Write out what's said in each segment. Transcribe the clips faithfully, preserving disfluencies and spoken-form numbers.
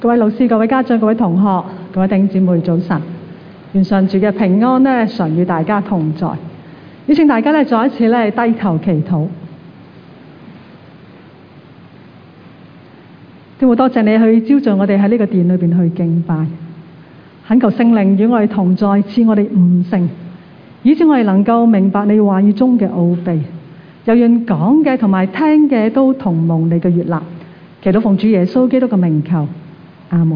各位老師、各位家長、各位同學、各位弟兄姊妹，早晨！願上主嘅平安呢，常與大家同在。邀請大家呢，再一次呢低頭祈禱。天父，多謝你去招聚我哋喺呢個殿裏邊去敬拜，懇求聖靈與我哋同在，賜我哋悟性，以致我哋能夠明白你話語中嘅奧秘，又願講嘅同埋聽嘅都同蒙你嘅悅納。祈禱奉主耶穌基督嘅名求。阿門。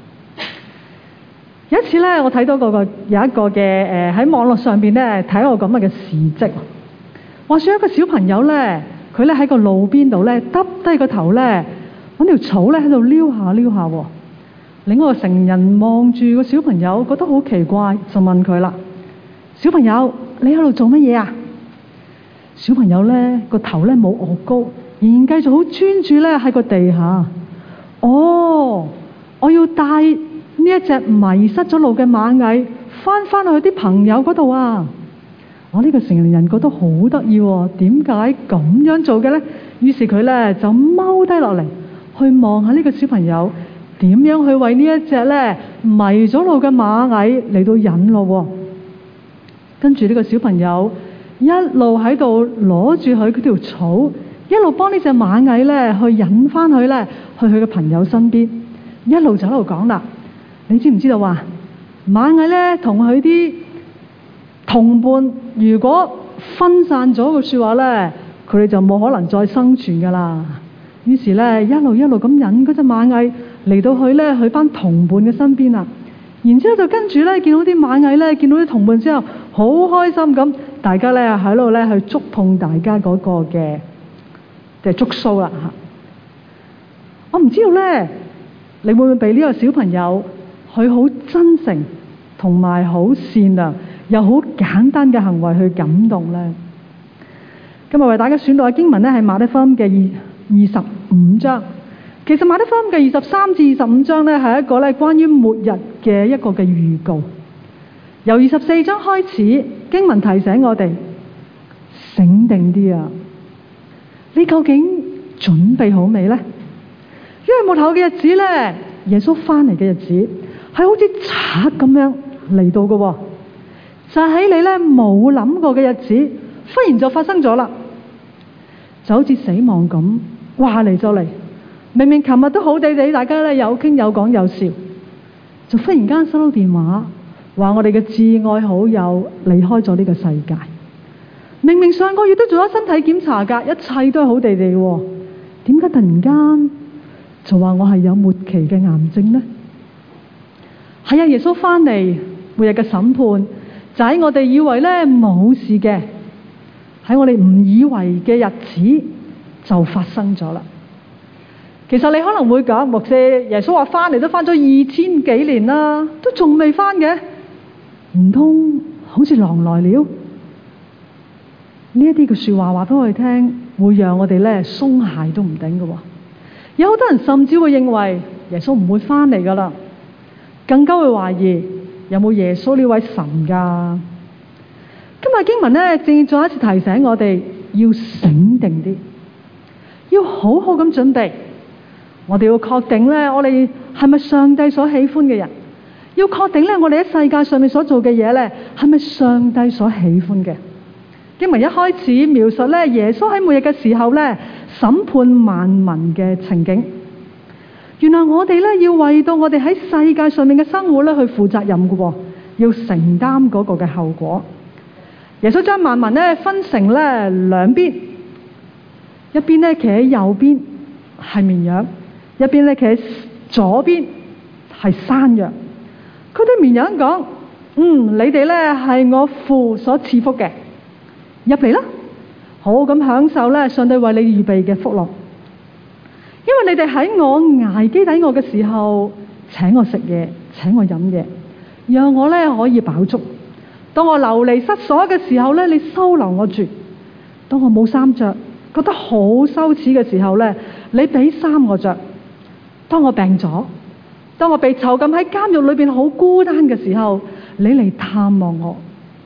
有一次咧，我睇到嗰個有一個嘅誒喺網絡上邊咧睇到咁嘅事蹟。話說一個小朋友咧，佢咧喺個路邊度咧耷低個頭咧，揾條草咧喺度撩下撩下。另外一個成人望住個小朋友，覺得好奇怪，就問佢啦：小朋友，你喺度做乜嘢啊？小朋友咧個頭咧冇昂高，仍然繼續好專注咧喺個地下。哦。我要帶呢一隻迷失咗路嘅螞蟻翻翻去啲朋友嗰度啊！我呢個成年人覺得好得意喎，點解咁樣做嘅呢？於是佢咧就踎低落嚟，去望下呢個小朋友點樣去為呢一隻咧迷咗路嘅螞蟻嚟到引路。跟住呢個小朋友一路喺度攞住佢嗰條草，一路幫呢隻螞蟻咧去引翻去咧去佢嘅朋友身邊。一路就喺度講啦，你知唔知道話螞蟻咧同佢啲同伴如果分散咗個說話咧，佢哋就冇可能再生存噶啦。於是咧一路一路咁引嗰隻螞蟻嚟到去咧佢班同伴嘅身邊啦。然之後就跟住咧見到啲螞蟻咧見到啲同伴之後，好開心咁，大家咧喺度咧去觸碰大家嗰個嘅嘅觸鬚啦吓。我唔知道咧。你會唔會被呢個小朋友佢好真誠同埋好善良又好簡單嘅行為去感動呢？今日為大家選讀嘅經文呢係馬太福音嘅二二十五章。其實馬太福音嘅二十三至二十五章呢係一個咧關於末日嘅一個嘅預告。由二十四章開始，經文提醒我哋醒定啲啊！你究竟準備好未呢？因為末後嘅日子咧，耶穌翻嚟嘅日子係好似賊咁樣嚟到嘅，就喺你咧冇諗過嘅日子，忽然就發生咗啦，就好似死亡咁，話嚟就嚟。明明琴日都好地地，大家咧有傾有講有笑，就忽然間收到電話，話我哋嘅至愛好友離開咗呢個世界。明明上個月都做咗身體檢查噶，一切都係好地地，點解突然間就話我係有末期嘅癌症呢？係啊，耶穌翻嚟，末日嘅審判就喺我哋以為咧冇事嘅，喺我哋唔以為嘅日子就發生咗啦。其實你可能會講，牧師，耶穌話翻嚟都翻咗二千幾年啦，都仲未翻嘅，唔通好似狼來了？呢一啲嘅說話話俾我哋聽，會讓我哋咧鬆懈都唔頂嘅。有好多人甚至會認為耶穌唔會翻嚟噶啦，更加會懷疑有冇耶穌呢位神噶。今日經文咧，正再一次提醒我哋要醒定啲，要好好咁準備。我哋要確定咧，我哋係咪上帝所喜歡嘅人？要確定咧，我哋喺世界上面所做嘅嘢咧，係咪上帝所喜歡嘅？經文一開始描述咧，耶穌喺末日嘅時候咧，審判萬民嘅情景。原來我哋咧要為到我哋喺世界上面嘅生活咧去負責任嘅，要承擔嗰個嘅後果。耶穌將萬民咧分成咧兩邊，一邊咧企喺右邊係綿羊，一邊咧企喺左邊係山羊。佢對綿羊講：嗯，你哋咧係我父所賜福嘅。入嚟啦，好好咁享受咧上帝為你預備嘅福樂。因為你哋喺我捱飢抵餓嘅時候，請我食嘢，請我飲嘢，讓我咧可以飽足。當我流離失所嘅時候咧，你收留我住。當我冇衫着，覺得好羞恥嘅時候咧，你俾衫我着。當我病咗，當我被囚禁喺監獄裏邊好孤單嘅時候，你嚟探望我。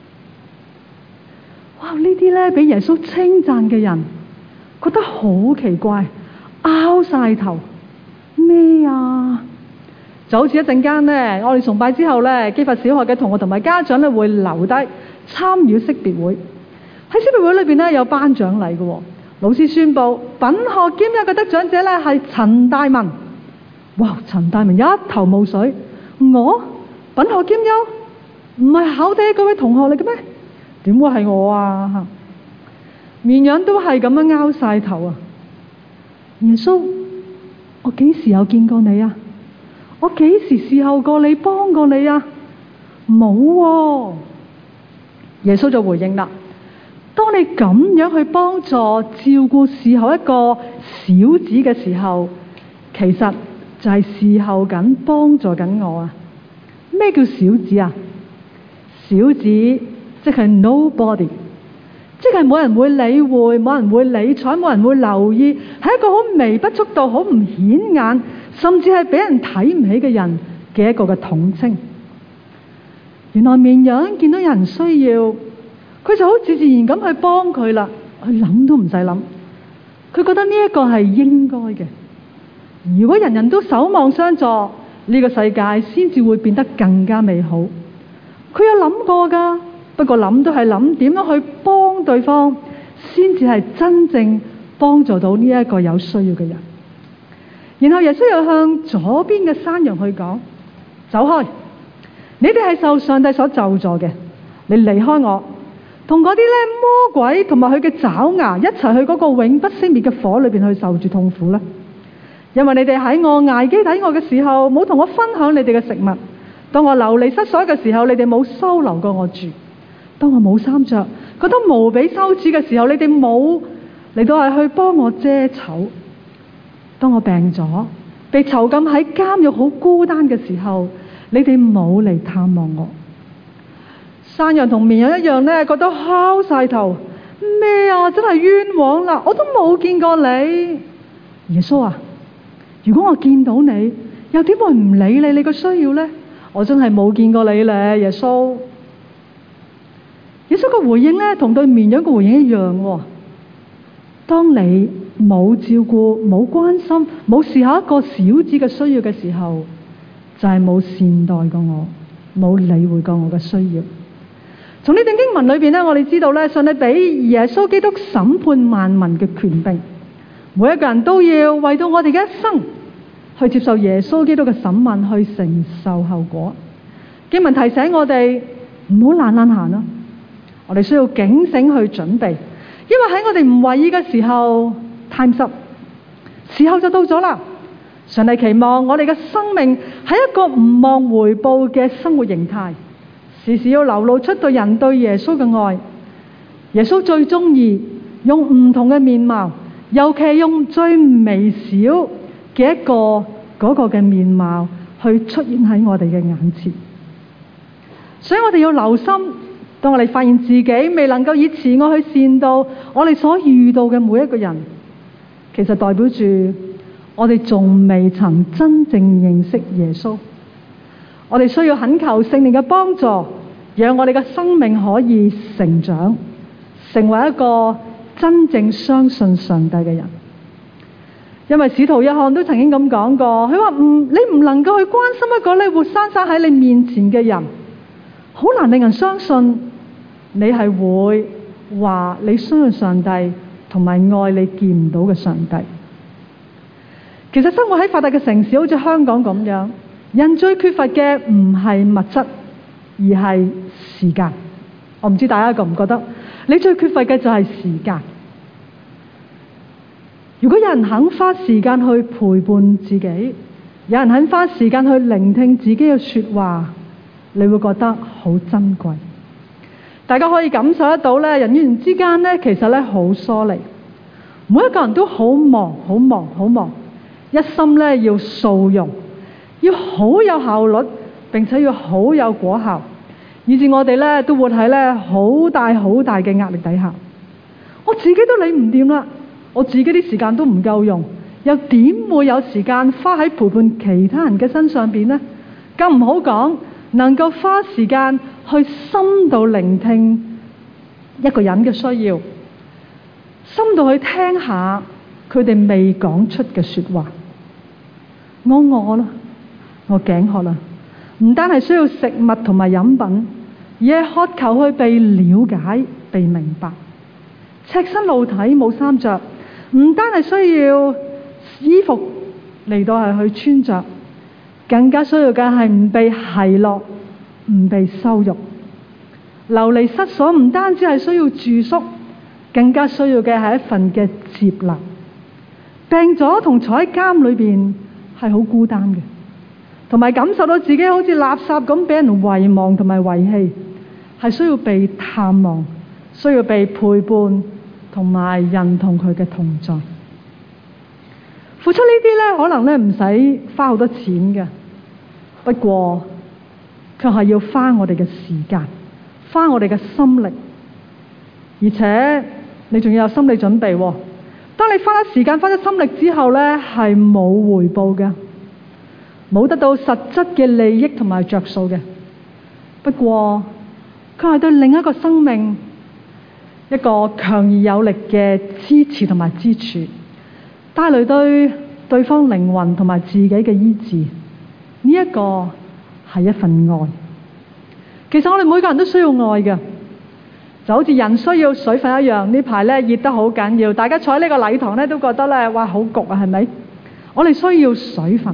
哇！呢啲咧俾耶穌稱讚嘅人覺得好奇怪，拗晒頭咩啊？ 就好似一陣間咧，我哋崇拜之後咧，基佛小學嘅同學同埋家長咧會留低參與識別會。喺識別會裏邊咧有頒獎禮嘅喎，老師宣布品學兼優嘅得獎者咧係陳大文。哇！陳大文一頭霧水，我品學兼優唔係考第一嗰位同學嚟嘅咩？點會係我啊？綿羊都係咁樣拗晒頭啊！耶穌，我幾時有見過你啊？我幾時侍候過你幫過你啊？冇喎。耶穌就回應啦：當你咁樣去幫助照顧侍候一個小子嘅時候，其實就係侍候緊幫助緊我啊！咩叫小子啊？小子即係 nobody， 即係冇人會理會，冇人會理睬，冇人會留意，係一個好微不足道、好唔顯眼，甚至係俾人睇唔起嘅人嘅一個嘅統稱。原來綿羊見到有人需要，佢就好自自然咁去幫佢啦，佢諗都唔使諗，佢覺得呢一個係應該嘅。如果人人都守望相助，呢個世界先至會變得更加美好。佢有諗過㗎，不過諗都係諗點樣去幫對方，先至係真正幫助到呢一個有需要嘅人。然後耶穌又向左邊嘅山羊去講：走開，你哋係受上帝所咒詛嘅，你離開我，同嗰啲咧魔鬼同埋佢嘅爪牙一齊去嗰個永不熄滅嘅火裏邊去受住痛苦啦。因為你哋喺我挨飢抵餓嘅時候，冇同我分享你哋嘅食物；當我流離失所嘅時候，你哋冇收留過我住；當我冇衫着，覺得無比羞恥嘅時候，你哋冇嚟到係去幫我遮醜；當我病咗，被囚禁喺監獄好孤單嘅時候，你哋冇嚟探望我。山羊同綿羊一樣咧，覺得敲晒頭，咩啊，真係冤枉啦！我都冇見過你，耶穌啊！如果我見到你，又點會唔理你？你個需要呢？我真係冇見過你咧，耶穌。耶穌嘅回應呢，同對綿羊嘅回應一樣喎。當你冇照顧、冇關心、冇視下一個小子嘅需要嘅時候，就係冇善待過我，冇理會過我嘅需要。從呢段經文裏邊呢，我哋知道咧，上帝俾耶穌基督審判萬民嘅權柄。每一個人都要為到我哋嘅一生去接受耶穌基督嘅審問，去承受後果。經文提醒我哋唔好懶懶閒啦，我哋需要警醒去準備，因為喺我哋唔為意嘅時候 ，time's up，時候就到咗啦。上帝期望我哋嘅生命係一個唔望回報嘅生活形態，時時要流露出對人對耶穌嘅愛。耶穌最中意用唔同嘅面貌，尤其用最微小嘅一個嗰個嘅面貌去出現喺我哋嘅眼前，所以我哋要留心，當我哋發現自己未能夠以慈愛去善待我哋所遇到嘅每一個人，其實代表住我哋仲未曾真正認識耶穌。我哋需要懇求聖靈嘅幫助，讓我哋嘅生命可以成長，成為一個真正相信上帝嘅人。因為使徒約翰都曾經咁講過，佢話唔，你唔能夠去關心一個咧活生生喺你面前嘅人，好難令人相信你係會話你相信上帝同埋愛你見唔到嘅上帝。其實生活喺發達嘅城市，好似香港咁樣，人最缺乏嘅唔係物質，而係時間。我唔知大家覺唔覺得，你最缺乏嘅就係時間。如果有人肯花時間去陪伴自己，有人肯花時間去聆聽自己嘅說話，你會覺得好珍貴。大家可以感受得到咧，人與人之間咧，其實咧好疏離。每一個人都好忙，好忙，好忙，一心咧要掃用，要好有效率，並且要好有果效，以致我哋咧都活喺咧好大好大嘅壓力底下。我自己都理唔掂啦。我自己啲時間都唔夠用，又點會有時間花喺陪伴其他人嘅身上邊呢？更唔好講能夠花時間去深度聆聽一個人嘅需要，深度去聽下佢哋未講出嘅說話。我餓啦， 我頸渴啦，唔單係需要食物同埋飲品，而係渴求去被了解、被明白。赤身露體冇衫着，唔單係需要衣服嚟到係去穿着，更加需要嘅係唔被奚落、唔被羞辱。流離失所唔單止係需要住宿，更加需要嘅係一份嘅接納。病咗同坐喺監裏邊係好孤單嘅，同埋感受到自己好似垃圾咁俾人遺忘同埋遺棄，係需要被探望，需要被陪伴，同埋人同佢嘅同在。付出呢啲咧，可能咧唔使花好多錢嘅，不過卻係要花我哋嘅時間，花我哋嘅心力，而且你仲要有心理準備喎。當你花咗時間、花咗心力之後咧，係冇回報嘅，冇得到實質嘅利益同埋着數嘅。不過佢係對另一個生命一個強而有力嘅支持同埋支柱，帶嚟對對方靈魂同埋自己嘅醫治。呢一個係一份愛。其實我哋每個人都需要愛嘅，就好似人需要水分一樣。呢排咧熱得好緊要，大家坐喺呢個禮堂咧都覺得咧哇好焗啊，係咪？我哋需要水分，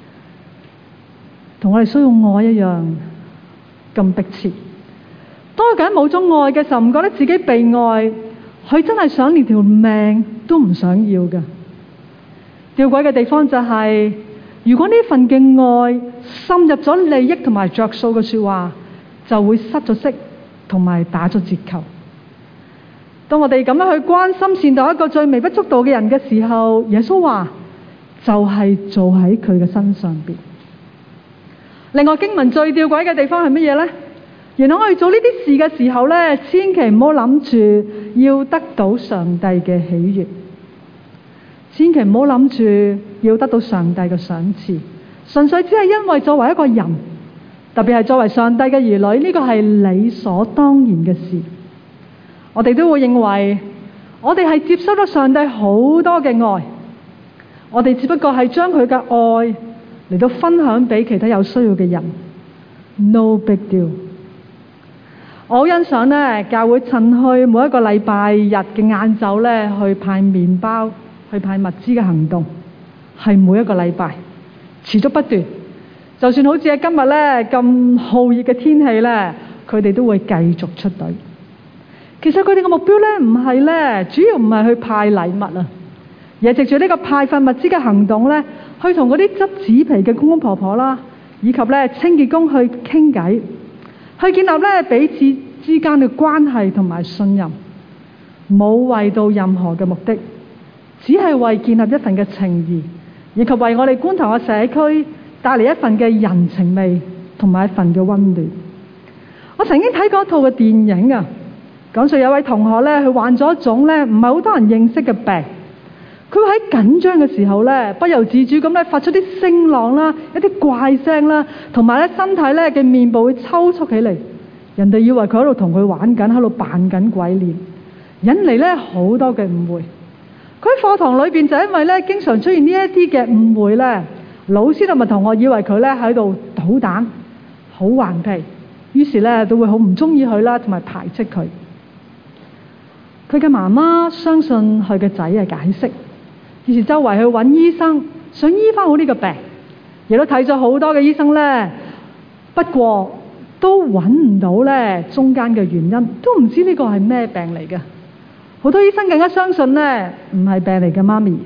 同我哋需要愛一樣咁迫切。當佢緊冇咗愛嘅時候，唔覺得自己被愛，佢真係想連條命都唔想要嘅。吊詭嘅地方就係、是，如果呢份嘅愛滲入咗利益同埋着數嘅說話，就會失咗色同埋打咗折扣。當我哋咁樣去關心善待一個最微不足道嘅人嘅時候，耶穌話就係、是、做喺佢嘅身上邊。另外經文最吊詭嘅地方係乜嘢呢？原來我哋做呢啲事嘅時候咧，千祈唔好諗住要得到上帝嘅喜悅，千祈唔好諗住要得到上帝嘅賞賜，純粹只係因為作為一個人，特別係作為上帝嘅兒女，呢個係理所當然嘅事。我哋都會認為我哋係接收咗上帝好多嘅愛，我哋只不過係將佢嘅愛嚟到分享俾其他有需要嘅人。No big deal。我好欣賞咧，教會趁去每一個禮拜日嘅晏晝咧，去派麵包、去派物資嘅行動，係每一個禮拜持續不斷。就算好似喺今日咧咁酷熱嘅天氣咧，佢哋都會繼續出隊。其實佢哋嘅目標咧，唔係咧，主要唔係去派禮物啊，而係藉住呢個派發物資嘅行動咧，去同嗰啲執紙皮嘅公公婆婆啦，以及咧清潔工去傾偈。去建立咧彼此之間嘅關係同埋信任，冇為到任何嘅目的，只係為建立一份嘅情誼，以及為我哋觀塘嘅社區帶嚟一份嘅人情味同埋一份嘅溫暖。我曾經睇過一套嘅電影啊，講述有位同學咧，佢患咗一種咧唔係好多人認識嘅病。佢會喺緊張嘅時候咧，不由自主咁咧發出啲聲浪啦，一啲怪聲啦，同埋咧身體咧嘅面部會抽搐起嚟。人哋以為佢喺度同佢玩緊，喺度扮緊鬼臉，引嚟咧好多嘅誤會。佢喺課堂裏邊就因為咧經常出現呢一啲嘅誤會咧，老師同埋同學以為佢咧喺度搗蛋，好頑皮，於是咧都會好唔中意佢啦，同埋排斥佢。佢嘅媽媽相信佢嘅仔嘅解釋。於是周圍去揾醫生，想醫翻好呢個病，亦都睇咗好多嘅醫生咧，不過都揾唔到咧中間嘅原因，都唔知呢個係咩病嚟嘅。好多醫生更加相信咧唔係病嚟嘅，媽咪，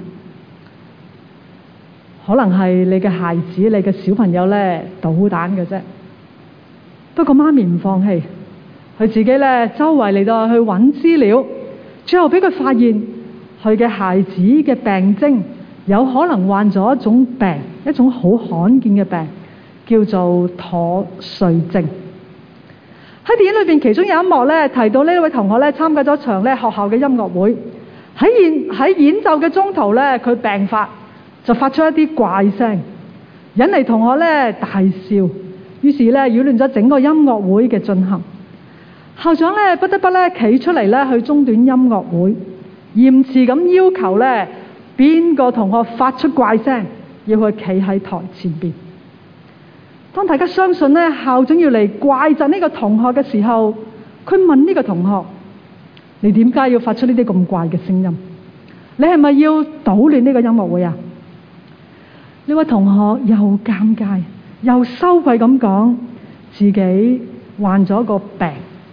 可能係你嘅孩子、你嘅小朋友咧搗蛋嘅啫。不過媽咪唔放棄，佢自己咧周圍嚟到去揾資料，最後俾佢發現，佢嘅孩子嘅病徵有可能患咗一種病，一種好罕見嘅病，叫做妥瑞症。喺電影裏邊，其中有一幕咧提到呢位同學咧參加咗場咧學校嘅音樂會，喺演喺演奏嘅中途咧，佢病發就發出一啲怪聲，引嚟同學咧大笑，於是咧擾亂咗整個音樂會嘅進行。校長咧不得不咧企出嚟咧去中斷音樂會。嚴詞咁要求咧，邊個同學發出怪聲，要佢企喺台前邊。 當大家相信咧校長要嚟怪責呢個同學嘅時候，佢問呢個同學：你點解要發出呢啲咁怪嘅聲音？你係咪要搗亂呢個音樂會啊？呢位同學又尷尬又羞愧咁講自己患咗個病，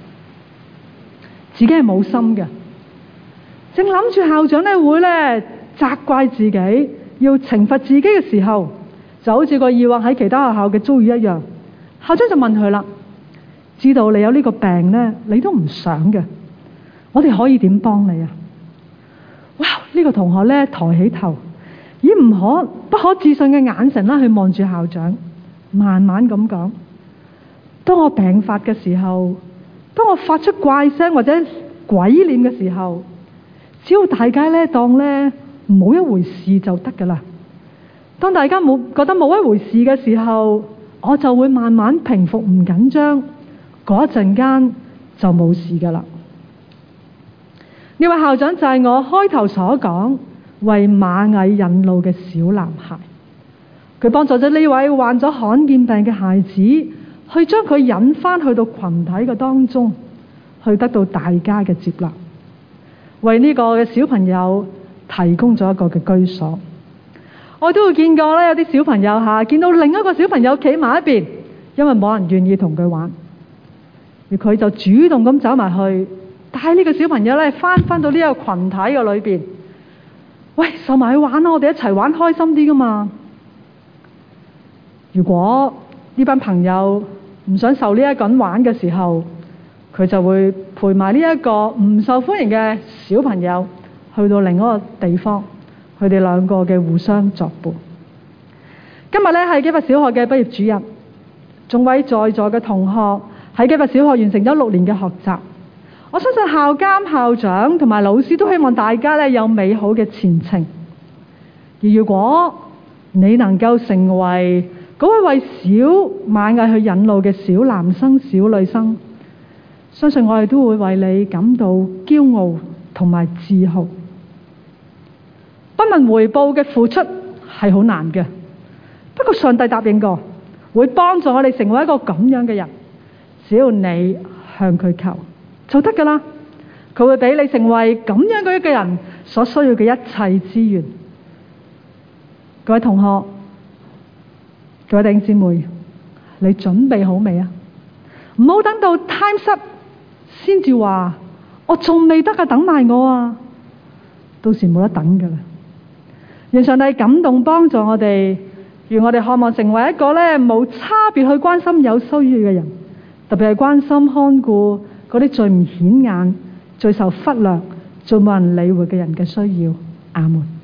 自己係冇心嘅，正諗住校長咧會咧責怪自己，要懲罰自己嘅時候，就好似個以往喺其他學校嘅遭遇一樣，校長就問佢啦：知道你有呢個病咧，你都唔想嘅，我哋可以點幫你啊？哇！呢個同學咧抬起頭，以唔可不可置信嘅眼神啦去望住校長，慢慢咁講：當我病發嘅時候，當我發出怪聲或者鬼臉嘅時候，只要大家咧當咧冇一回事就得噶啦。當大家冇覺得冇一回事嘅時候，我就會慢慢平復唔緊張，嗰一陣間就冇事噶啦。呢位校長就係我開頭所講為螞蟻引路嘅小男孩，佢幫助咗呢位患咗罕見病嘅孩子，去將佢引返去到群體嘅當中，去得到大家嘅接納，為呢個嘅小朋友提供咗一個嘅居所。我都會見過咧，有啲小朋友嚇見到另一個小朋友企埋一邊，因為冇人願意同佢玩，而佢就主動咁走埋去，帶呢個小朋友咧翻翻到呢個群體嘅裏邊。喂，受埋去玩啦，我哋一齊玩開心啲噶嘛。如果呢班朋友唔想受呢一個人玩嘅時候，佢就會陪埋呢一個唔受歡迎嘅小朋友去到另一個地方，佢哋兩個嘅互相作伴。今日咧係基拔小學嘅畢業主任，眾位在座嘅同學喺基拔小學完成咗六年嘅學習。我相信校監、校長同埋老師都希望大家咧有美好嘅前程。而如果你能夠成為嗰位為小螞蟻去引路嘅小男生、小女生，相信我哋都會為你感到驕傲同埋自豪。不問回報嘅付出係好難嘅，不過上帝答應過會幫助我哋成為一個咁樣嘅人，只要你向佢求就得噶啦，佢會俾你成為咁樣嘅一個人所需要嘅一切資源。各位同學、各位弟兄姊妹，你準備好未啊？唔好等到 time up 先至話我仲未得啊，等埋我啊，到時冇得等噶啦。願上帝感動幫助我哋，願我哋渴望成為一個咧冇差別去關心有需要嘅人，特別係關心看顧嗰啲最唔顯眼、最受忽略、最冇人理會嘅人嘅需要。阿門。